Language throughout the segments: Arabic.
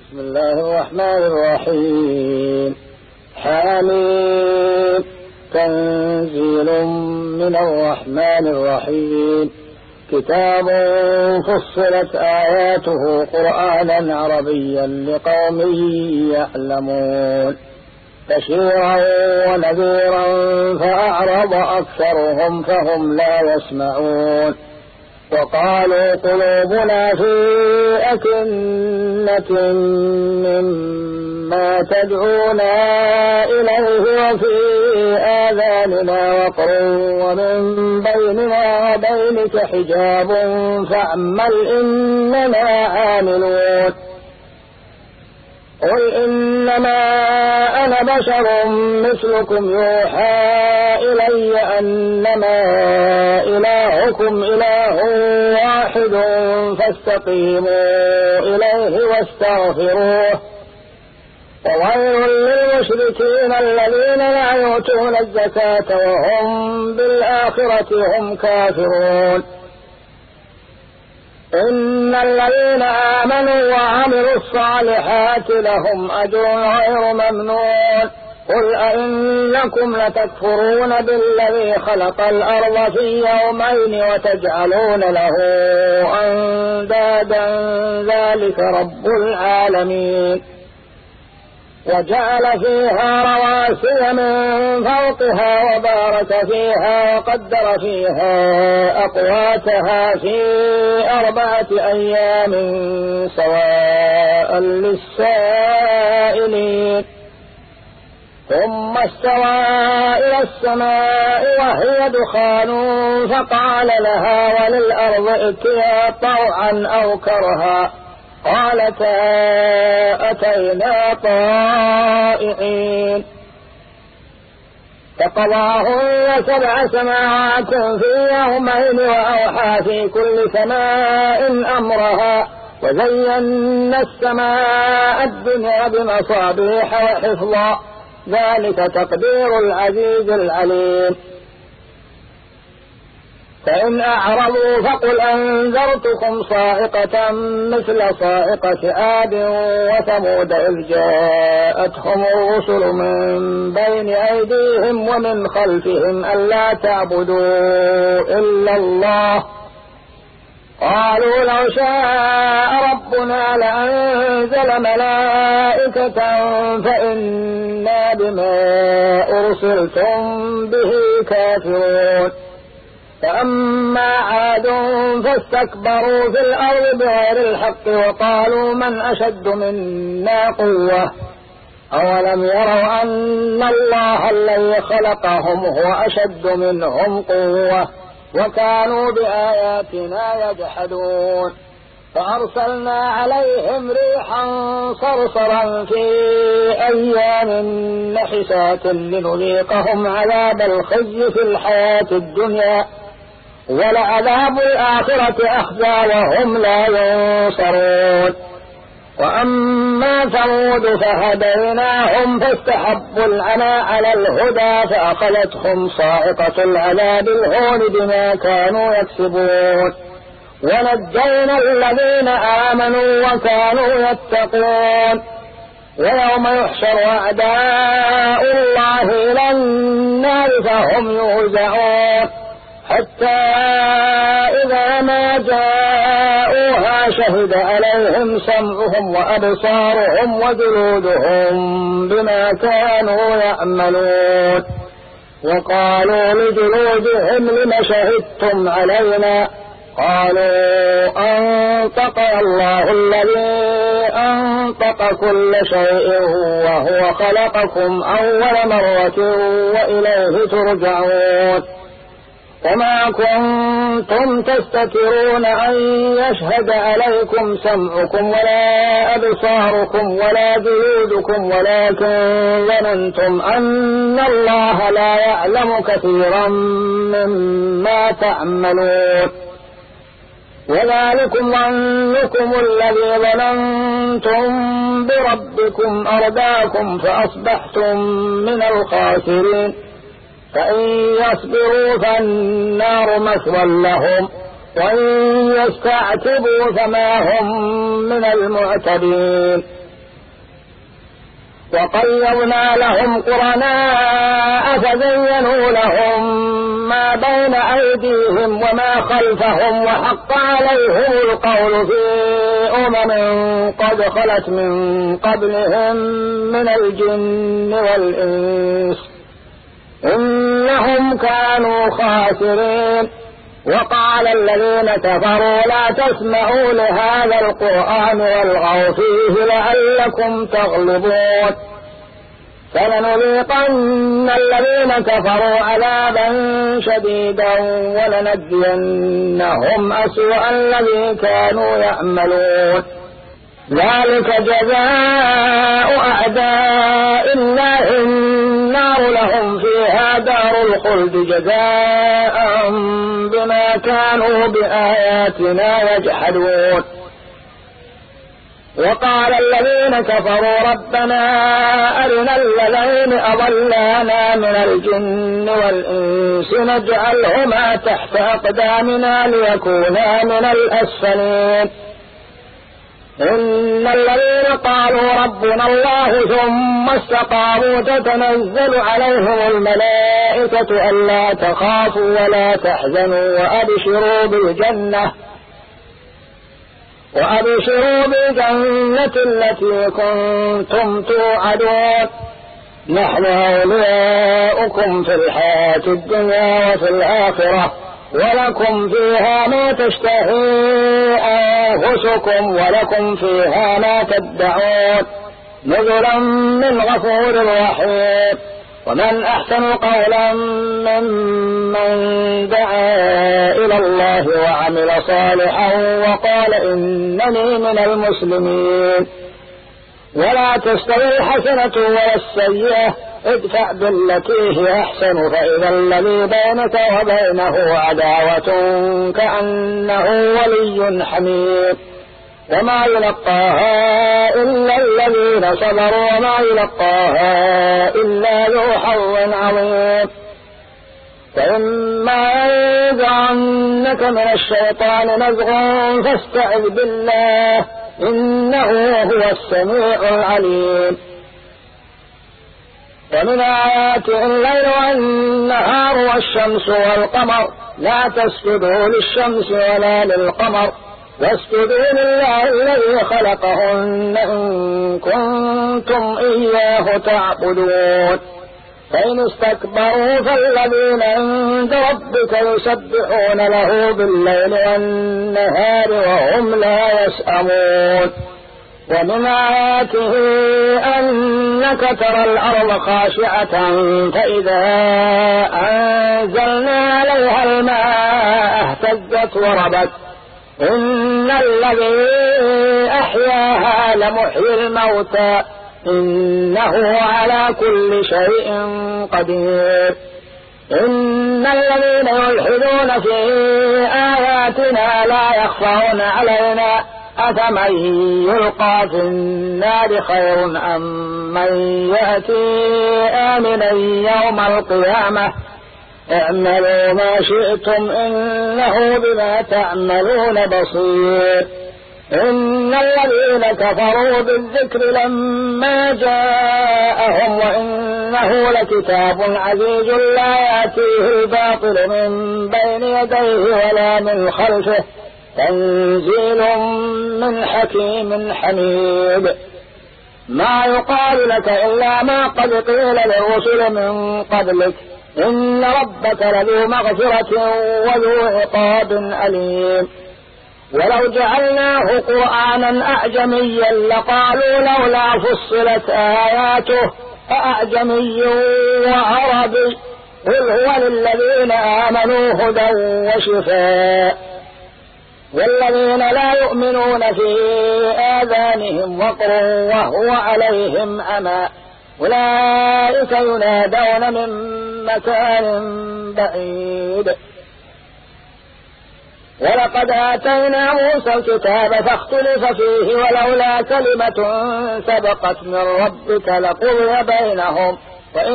بسم الله الرحمن الرحيم. حميد. تنزيل من الرحمن الرحيم. كتاب فصلت آياته قرآنا عربيا لقوم يعلمون بشيرا ونذيرا فأعرض أكثرهم فهم لا يسمعون. وقالوا قلوبنا في أكنة مما تدعونا إليه وفي آذاننا وقر ومن بيننا وبينك حجاب فاعمل إننا عاملون. قل إنما أنا بشر مثلكم يوحى إلي أنما إلهكم إله واحد فاستقيموا إليه واستغفروه. وويل للمشركين الذين لا يؤتون الزكاة وهم بالآخرة هم كافرون. إن الذين آمنوا وعملوا الصالحات لهم أجر غير ممنون. قل أئنكم لتكفرون بالذي خلق الأرض في يومين وتجعلون له أندادا ذلك رب العالمين. وجعل فيها رواسي من فوقها وبارك فيها وقدر فيها أقواتها في 4 أيام سواء للسائلين. ثم استوى إلى السماء وهي دخان فقال لها وللأرض ائتيا طوعا أو كرها قالتا أتينا طائعين. فقضاهن 7 سماوات في يومين وأوحى في كل سماء أمرها وزينا السماء الدنيا بمصابيح وحفظا ذلك تقدير العزيز العليم. فإن أعرضوا فقل أنذرتكم صاعقة مثل صاعقة عاد وثمود إذ جاءتهم الرسل من بين أيديهم ومن خلفهم ألا تعبدوا إلا الله قالوا لو شاء ربنا لأنزل ملائكة فإنا بما أرسلتم به كافرون. فأما عاد فاستكبروا في الأرض بغير الحق وقالوا من أشد منا قوة أولم يروا أن الله الذي خلقهم هو أشد منهم قوة وكانوا بآياتنا يجحدون. فأرسلنا عليهم ريحا صرصرا في أيام نحسات لنذيقهم عذاب الخزي في الحياة الدنيا ولعذاب الآخرة أخزى وهم لا ينصرون. وأما ثمود فهديناهم فاستحبوا العمى على الهدى فأخذتهم صاعقة العذاب الهون بما كانوا يكسبون. ونجينا الذين آمنوا وكانوا يتقون. ويوم يحشر أعداء الله إلى النار فهم يوزعون حتى إذا ما جاءوها شهد عليهم سمعهم وأبصارهم وجلودهم بما كانوا يعملون. وقالوا لجلودهم لم شهدتم علينا قالوا أنطقنا الله الذي أنطق كل شيء وهو خلقكم أول مرة وإليه ترجعون. وما كنتم تستترون أن يشهد عليكم سمعكم ولا أبصاركم ولا جلودكم ولكن ظننتم أن الله لا يعلم كثيرا مما تعملون. وذلكم ظنكم الذي ظننتم بربكم أرداكم فأصبحتم من الخاسرين. فإن يصبروا فالنار مثوى لهم وإن يستعتبوا فما هم من المعتبين. وقيضنا لهم قرناء فزينوا لهم ما بين أيديهم وما خلفهم وحق عليهم القول في قد خلت من قبلهم من الجن والإنس إنهم كانوا خاسرين. وقال الذين كفروا لا تسمعوا لهذا القرآن والغوا فيه لعلكم تغلبون. فلنذيقن الذين كفروا عذابا شديدا ولنجزينهم أسوأ الذي كانوا يعملون. ذلك جزاء أعداء الله النار لهم فيها دار الخلد جزاء بما كانوا بآياتنا يجحدون. وقال الذين كفروا ربنا أرنا الذين أضلانا من الجن والإنس نجعلهما تحت أقدامنا ليكونا من الأسفلين. إن الذين قالوا ربنا الله ثم استقاموا تتنزل عليهم الملائكة ألا تخافوا ولا تحزنوا وأبشروا بالجنة التي كنتم توعدون. نحن أولياؤكم في الحياة الدنيا وفي الآخرة ولكم فيها ما تشتهي أنفسكم ولكم فيها ما تدعون نزلا من غفور رحيم. ومن أحسن قولا ممن دعا إلى الله وعمل صالحا وقال إنني من المسلمين. ولا تستوي الحسنة ولا السيئة ادفع بالتي هي أحسن فإذا الذي بينك وبينه عداوة كأنه ولي حميم. وما يلقاها إلا الذين صبروا وما يلقاها إلا ذو حظ عظيم. فإما ينزعنك من الشيطان نزغ فاستعذ بالله إنه هو السميع العليم. ومن آياته الليل والنهار والشمس والقمر لا تسجدوا للشمس ولا للقمر واسجدوا لله الذي خلقهن إن كنتم إياه تعبدون. فإن استكبروا فالذين عند ربك يسبحون له بالليل والنهار وهم لا يسأمون. ومن آياته أنك ترى الأرض خاشعة فإذا أنزلنا عليها الماء اهتزت وربت إن الذي أحياها لمحيي الموتى إنه على كل شيء قدير. إن الذين يلحدون في آياتنا لا يخفون علينا أفمن يلقى في النار خير أم من يأتي آمنا يوم القيامة اعملوا ما شئتم إنه بما تعملون بصير. إن الذين كفروا بالذكر لما جاءهم وإنه لكتاب عزيز لا يأتيه الباطل من بين يديه ولا من خلفه تنزيل من حكيم حميد. ما يقال لك إلا ما قد قيل للرسل من قبلك إن ربك لذو مغفرة وذو عقاب أليم. ولو جعلناه قرآنا أعجميا لقالوا لولا فصلت آياته أأعجمي وعربي قل هو للذين آمنوا هدى وشفاء والذين لا يؤمنون في آذانهم وقر وهو عليهم عمى أولئك ينادون من مكان بعيد. ولقد آتينا موسى الكتاب فاختلف فيه ولولا كلمة سبقت من ربك لقضي بينهم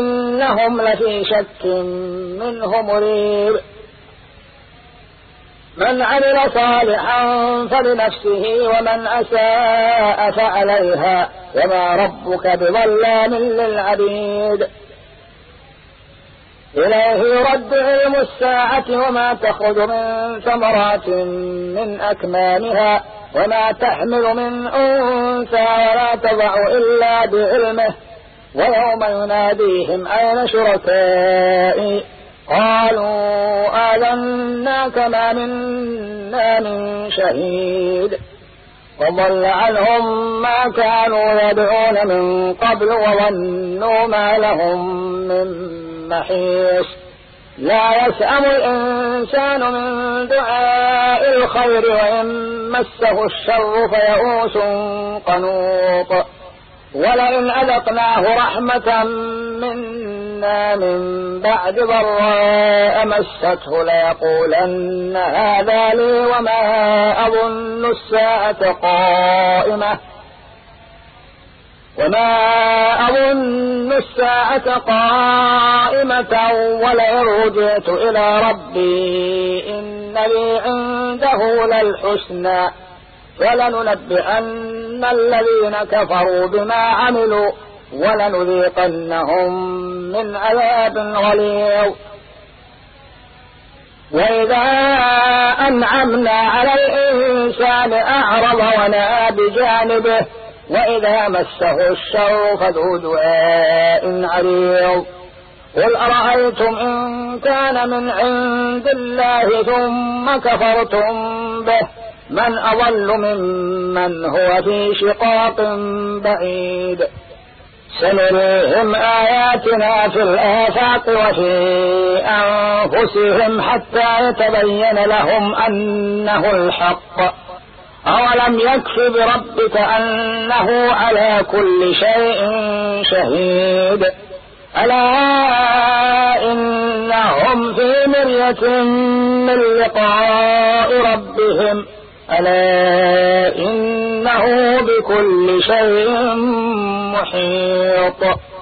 وإنهم لفي شك منه مريب. من عمل صالحا فلنفسه ومن أساء فعليها وما ربك بظلام للعبيد. إليه يرد علم الساعة وما تخرج من ثمرات من أكمامها وما تحمل من أنثى ولا تضع إلا بعلمه ويوم يناديهم أين شركائي قالوا آذناك ما منا من شهيد وضل عنهم ما كانوا يدعون من قبل وظنوا ما لهم من محيص. لا يسأم الإنسان من دعاء الخير وإن مسه الشر فيئوس قنوط. ولئن أذقناه رحمة منا من بعد ضراء مسته ليقولن هذا لي وما أظن الساعة قائمة ولئن رجعت إلى ربي إن لي عنده للحسنى ولننبئن الذين كفروا بما عملوا ولنذيقنهم من عذاب غليظ. وإذا أنعمنا على الإنسان أعرض ونأى بجانبه وإذا مسه الشر فذو دعاء عريض. قل أرأيتم إن كان من عند الله ثم كفرتم به من أضل ممن هو في شقاق بعيد. سنريهم آياتنا في الآفاق وفي أنفسهم حتى يتبين لهم أنه الحق. أولم يكف بربك أنه على كل شيء شهيد. ألا إنهم في مرية من لقاء ربهم ألا إنه بكل شيء محيط.